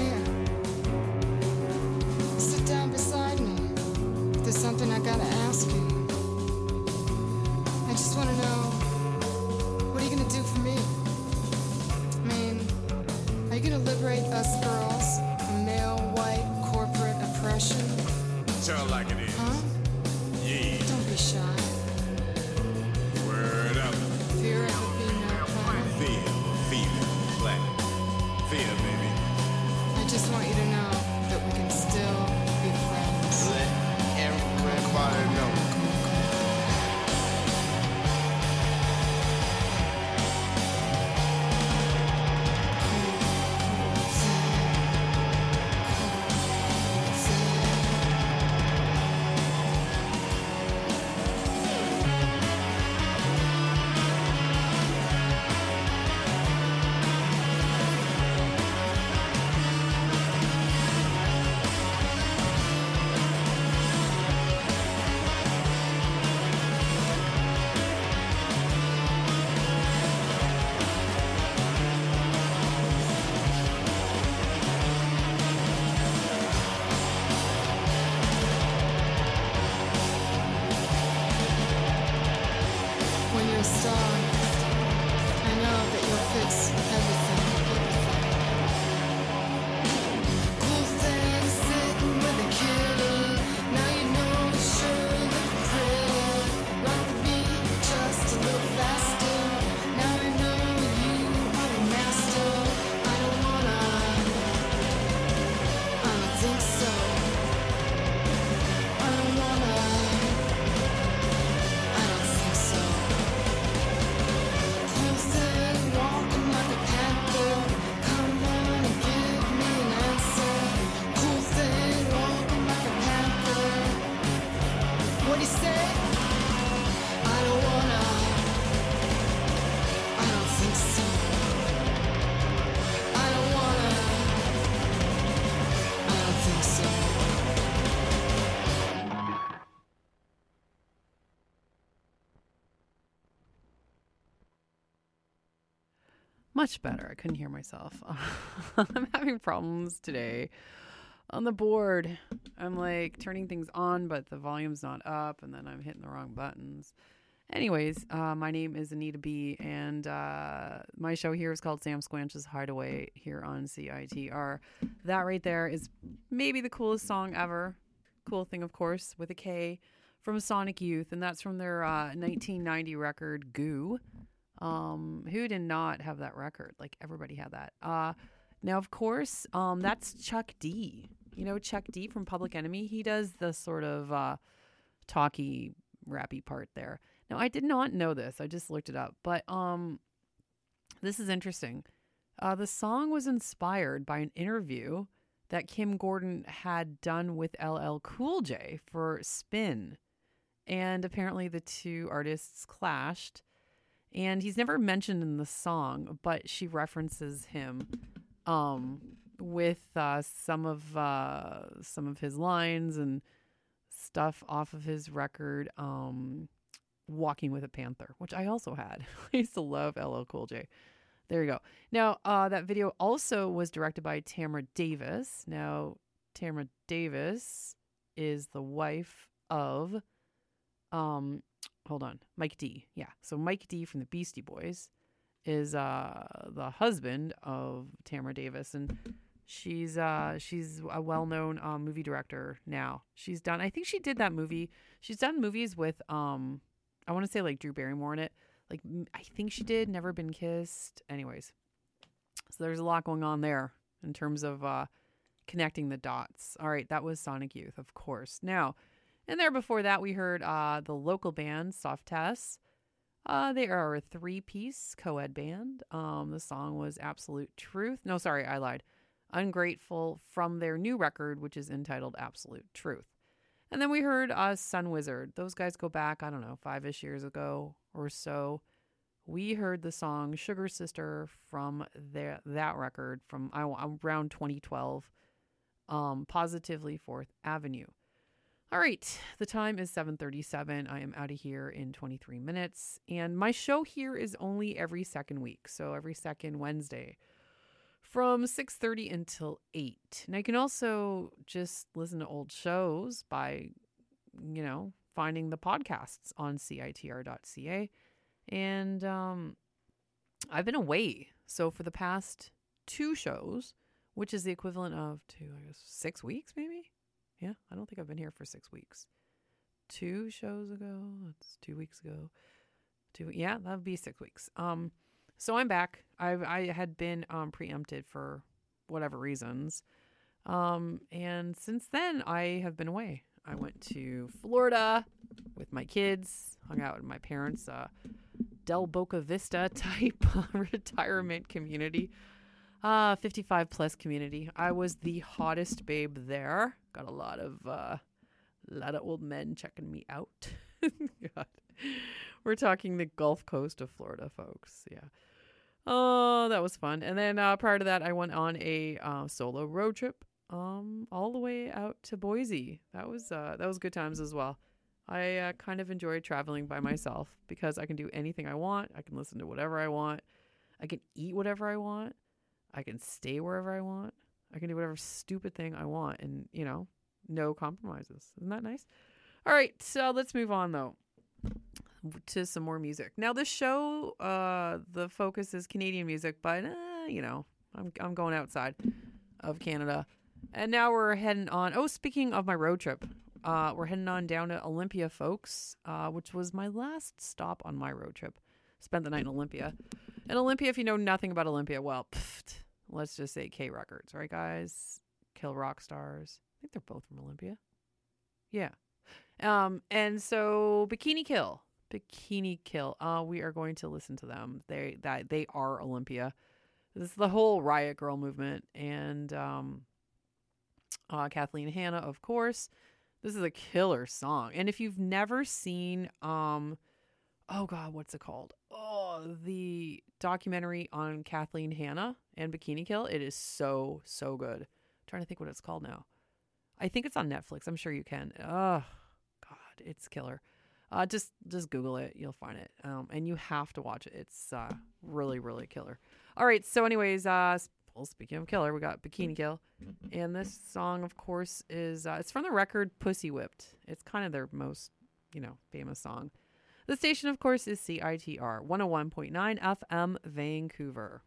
here. Sit down beside me. There's something I gotta ask you. I just wanna know, what are you gonna do for me? I mean, are you gonna liberate us girls from male, white, corporate oppression? Tell it like it is. Huh? Yeah. Don't be shy. Word up. Fear of the female planet. Fear, black. Fear, baby. I just want you to know that we can still be friends. Let everybody know. When you're a star, I know that you'll fix everything. Cool thing sitting with a kitty. Now you know you sure look pretty. Rock the beat just a little faster. Now I know you are the master. I don't think so. I don't think so. Cool thing, walking like a panther. Come on and give me an answer. Cool thing, walking like a panther. What do you say? I don't think so. I don't think so. Much better. I couldn't hear myself. I'm having problems today on the board. I'm like turning things on, but the volume's not up, and then I'm hitting the wrong buttons. Anyways, my name is Anita B, and my show here is called Sam Squanch's Hideaway here on CITR. That right there is maybe the coolest song ever. Cool Thing, of course, with a K, from Sonic Youth, and that's from their 1990 record, Goo. Who did not have that record? Like, everybody had that. Now, of course, that's Chuck D. You know Chuck D from Public Enemy? He does the sort of talky, rappy part there. Now, I did not know this. I just looked it up. But this is interesting. The song was inspired by an interview that Kim Gordon had done with LL Cool J for Spin. And apparently the two artists clashed. And he's never mentioned in the song, but she references him with some of his lines and stuff off of his record, Walking with a Panther, which I also had. I used to love LL Cool J. There you go. Now, that video also was directed by Tamra Davis. Now, Tamra Davis is the wife of, Mike D. Yeah, so Mike D from the Beastie Boys is the husband of Tamra Davis, and she's a well-known movie director now. I think she did that movie. She's done movies with I want to say like Drew Barrymore in it. Like, I think she did Never Been Kissed. Anyways, so there's a lot going on there in terms of connecting the dots. All right, that was Sonic Youth, of course. Now, and there before that, we heard the local band Soft Tess. They are a 3-piece co-ed band. The song was Absolute Truth. No, sorry, I lied. Ungrateful, from their new record, which is entitled Absolute Truth. And then we heard Sun Wizard. Those guys go back, I don't know, 5-ish years ago or so. We heard the song Sugar Sister from that record from around 2012, Positively 4th Avenue. All right, the time is 7:37. I am out of here in 23 minutes. And my show here is only every second week, so every second Wednesday from 6:30 until 8. And I can also just listen to old shows by, finding the podcasts on CITR.ca. And I've been away. So for the past 2 shows, which is the equivalent of 6 weeks maybe? Yeah, I don't think I've been here for 6 weeks. 2 shows ago, that's 2 weeks ago. Yeah, that would be 6 weeks. So I'm back. I had been preempted for whatever reasons. And since then, I have been away. I went to Florida with my kids, hung out with my parents, Del Boca Vista type retirement community, 55 plus community. I was the hottest babe there. Got a lot of old men checking me out. God. We're talking the Gulf Coast of Florida, folks. Yeah. Oh, that was fun. And then prior to that, I went on a solo road trip all the way out to Boise. That was good times as well. I kind of enjoy traveling by myself because I can do anything I want. I can listen to whatever I want. I can eat whatever I want. I can stay wherever I want. I can do whatever stupid thing I want, and, no compromises. Isn't that nice? All right, so let's move on, though, to some more music. Now, this show, the focus is Canadian music, but, I'm going outside of Canada. And now we're heading on. Oh, speaking of my road trip, we're heading on down to Olympia, folks, which was my last stop on my road trip. Spent the night in Olympia. And Olympia, if you know nothing about Olympia, well, let's just say K Records, right, guys? Kill Rock Stars. I think they're both from Olympia. Yeah. And so Bikini Kill. We are going to listen to them. They are Olympia. This is the whole Riot Girl movement. And Kathleen Hanna, of course. This is a killer song. And if you've never seen, oh God, what's it called? Oh, the documentary on Kathleen Hanna and Bikini Kill. It is so, so good. I'm trying to think what it's called now. I think it's on Netflix. I'm sure you can. Oh, God, it's killer. Just Google it. You'll find it. And you have to watch it. It's really, really killer. All right. So anyways, speaking of killer, we got Bikini Kill. And this song, of course, is it's from the record Pussy Whipped. It's kind of their most, famous song. The station, of course, is CITR 101.9 FM Vancouver.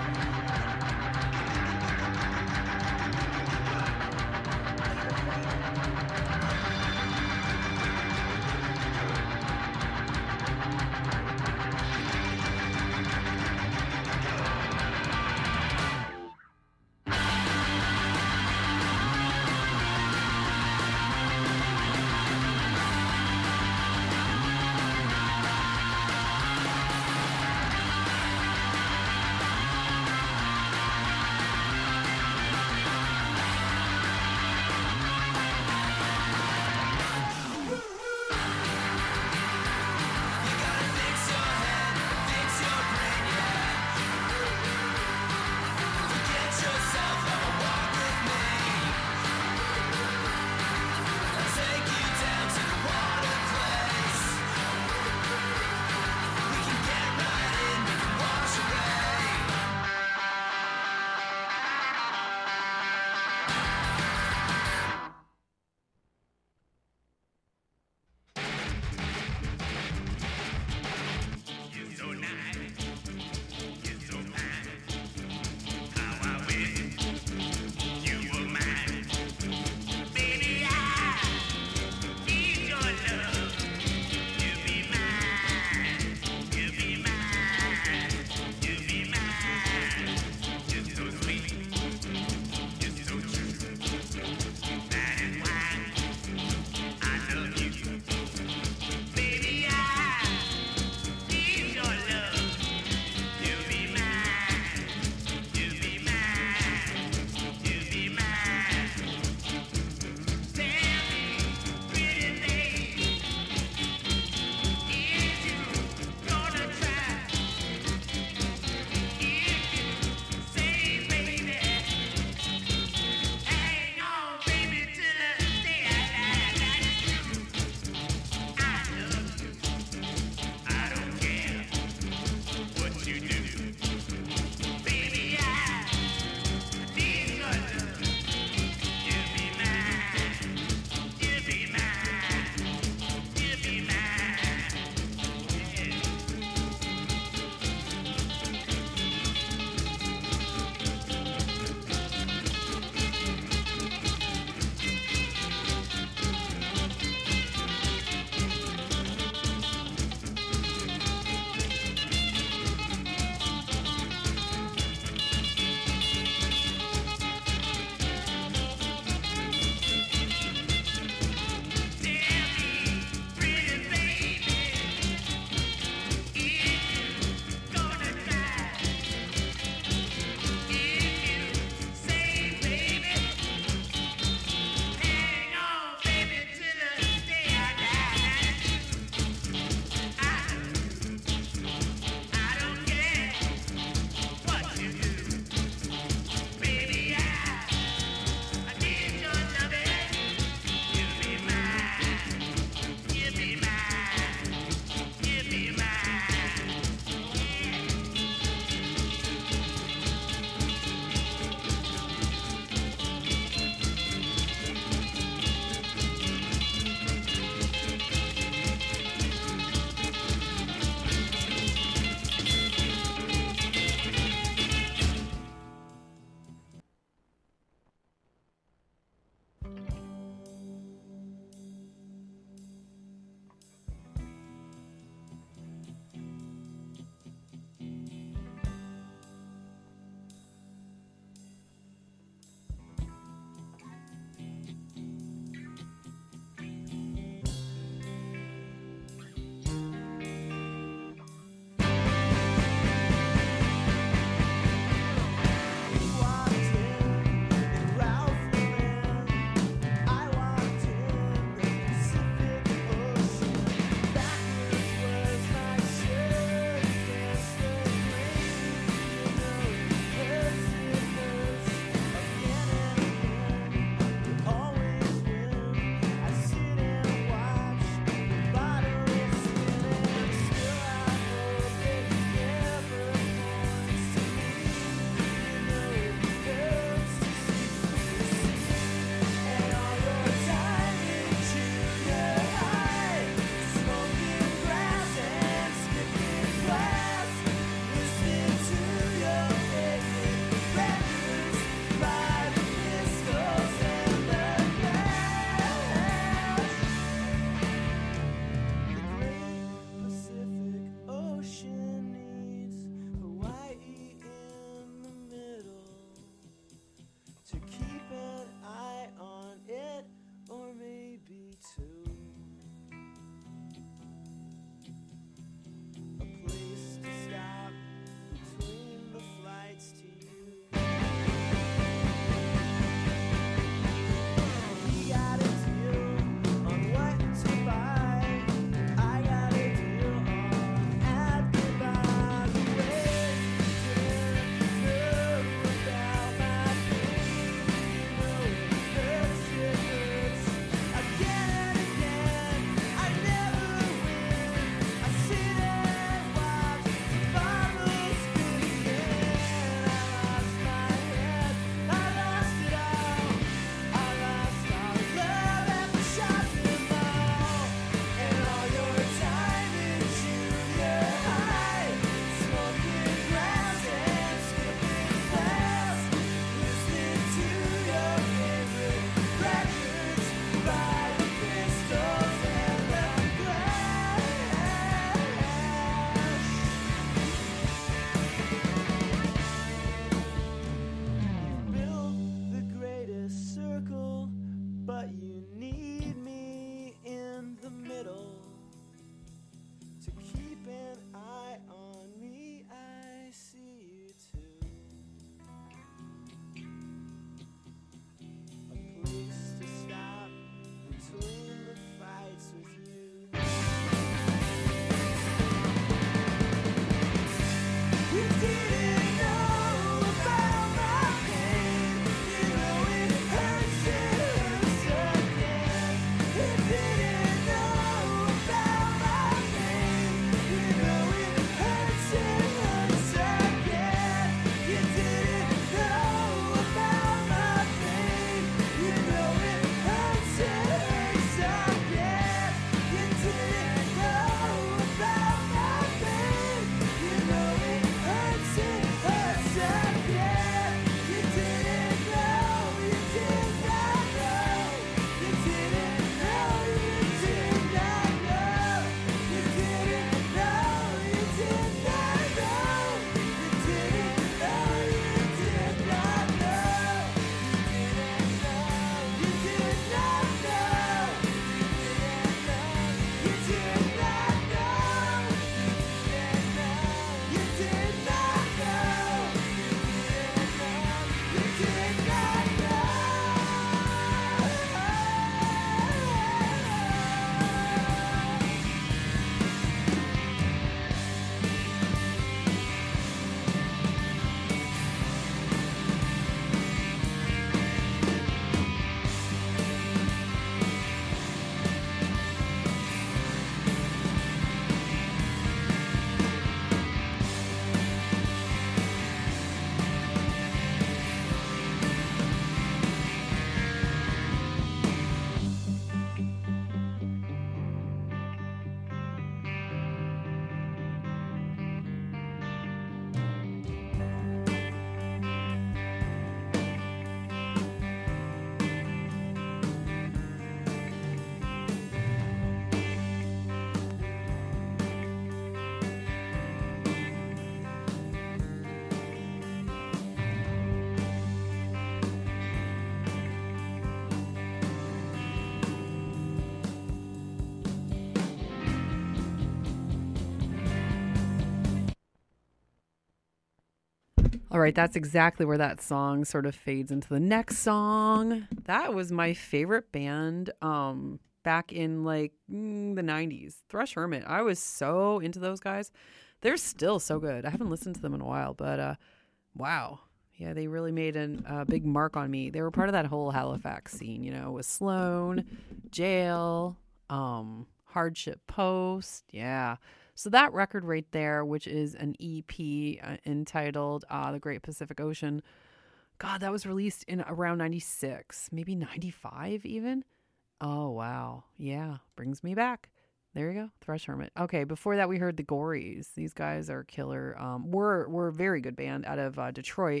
All right, that's exactly where that song sort of fades into the next song. That was my favorite band back in like the 90s. Thrush Hermit. I was so into those guys. They're still so good. I haven't listened to them in a while, but wow. Yeah, they really made a big mark on me. They were part of that whole Halifax scene, you know, with Sloan, Jail, Hardship Post. Yeah. So that record right there, which is an EP entitled The Great Pacific Ocean. God, that was released in around 96, maybe 95 even. Oh, wow. Yeah, brings me back. There you go, Thrush Hermit. Okay, before that we heard the Gories. These guys are killer. We're a very good band out of Detroit.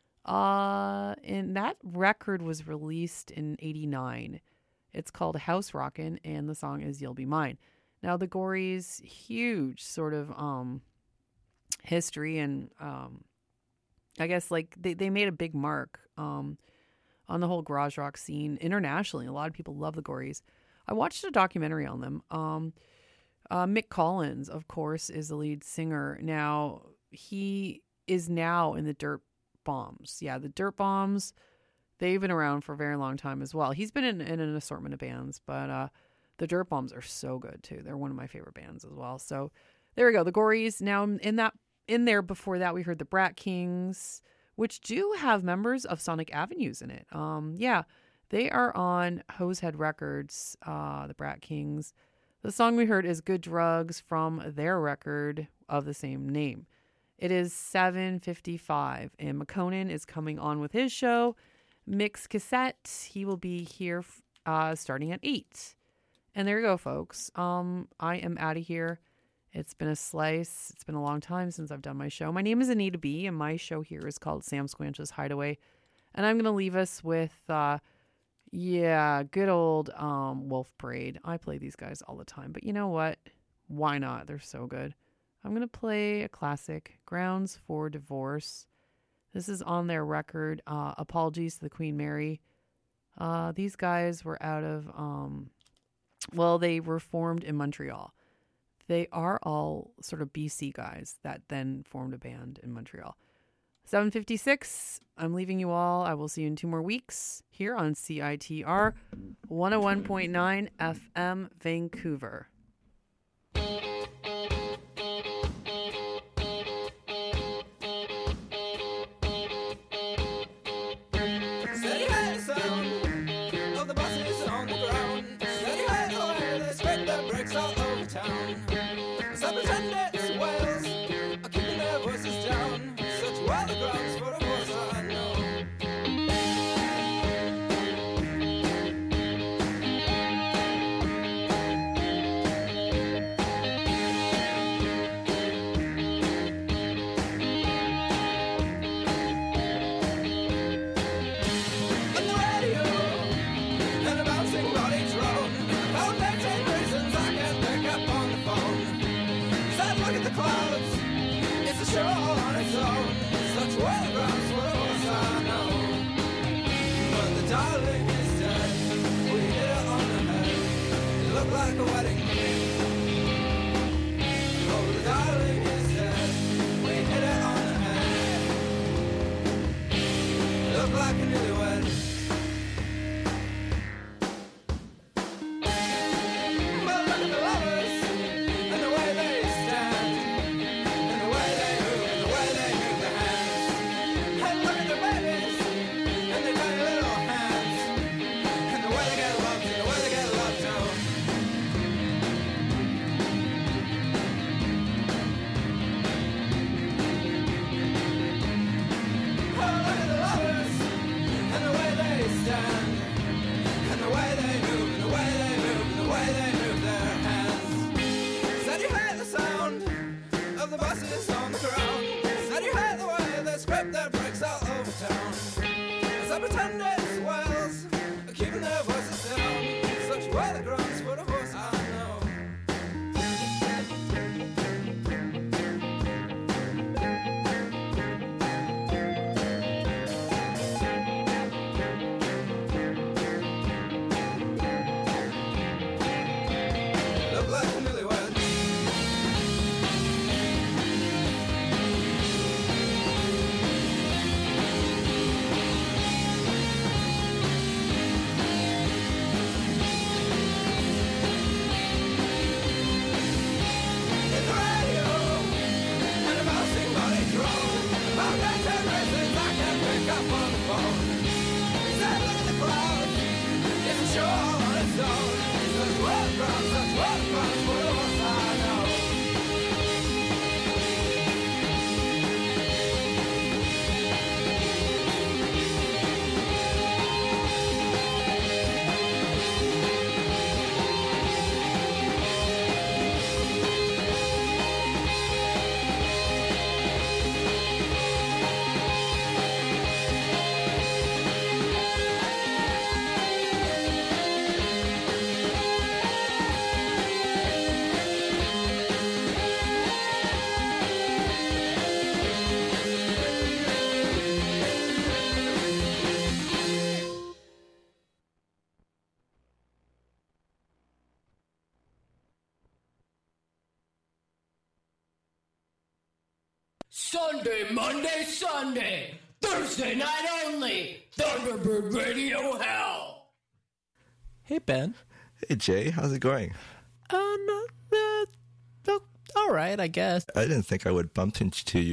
And that record was released in 89. It's called House Rockin', and the song is You'll Be Mine. Now, the Gories, huge sort of history, and I guess like they made a big mark on the whole garage rock scene internationally. A lot of people love the Gories. I watched a documentary on them. Mick Collins, of course, is the lead singer. Now, he is now in the Dirt Bombs. Yeah, the Dirt Bombs, they've been around for a very long time as well. He's been in an assortment of bands, but the Dirt Bombs are so good too. They're one of my favorite bands as well. So there we go. The Gories. Now in there before that we heard the Brat Kings, which do have members of Sonic Avenues in it. Yeah, they are on Hosehead Records, the Brat Kings. The song we heard is Good Drugs from their record of the same name. It is 7:55 and McConan is coming on with his show, Mix Cassette. He will be here starting at 8. And there you go, folks. I am out of here. It's been a slice. It's been a long time since I've done my show. My name is Anita B, and my show here is called Sam Squanch's Hideaway. And I'm going to leave us with, good old Wolf Parade. I play these guys all the time. But you know what? Why not? They're so good. I'm going to play a classic, Grounds for Divorce. This is on their record, Apologies to the Queen Mary. These guys were out of... they were formed in Montreal. They are all sort of BC guys that then formed a band in Montreal. 7:56. I'm leaving you all. I will see you in 2 more weeks here on CITR 101.9 FM Vancouver. Steady high sound of the buses on the ground. Steady high the way they scrape their brakes all over town. Superintendents Wales are keeping their voices down. Such were the grounds for divorce, I know. Show on its own, such were the grounds for divorce, I know. But the darling is dead, we hit it on the head. It looked like a wedding cake. Oh, the darling is dead, we hit it on the head. It looked like a newlywed. But look at the lovers and the way they stand. The buses on the ground. Said you heard the way they scrape their brakes all over town. As I pretend it's Wales, keeping their voices down. Such were the grounds for divorce, I know. Look like a newlywed. Sunday, Monday, Sunday, Thursday night only, Thunderbird Radio Hell. Hey, Ben. Hey, Jay. How's it going? All right, I guess. I didn't think I would bump into you